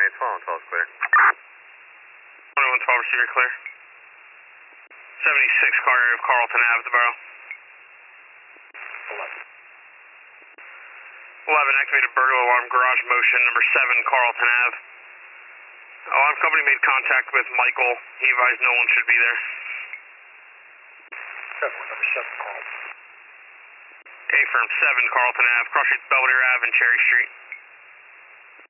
2112 is clear. 2112, receiver clear. 76 car area of Carlton Ave, the Barrow. 11, activated burglar alarm, garage motion, number 7, Carlton Ave. Alarm company made contact with Michael. He advised no one should be there. Number 7, Carlton. A firm 7, Carlton Ave, cross streets Belvedere Ave and Cherry Street.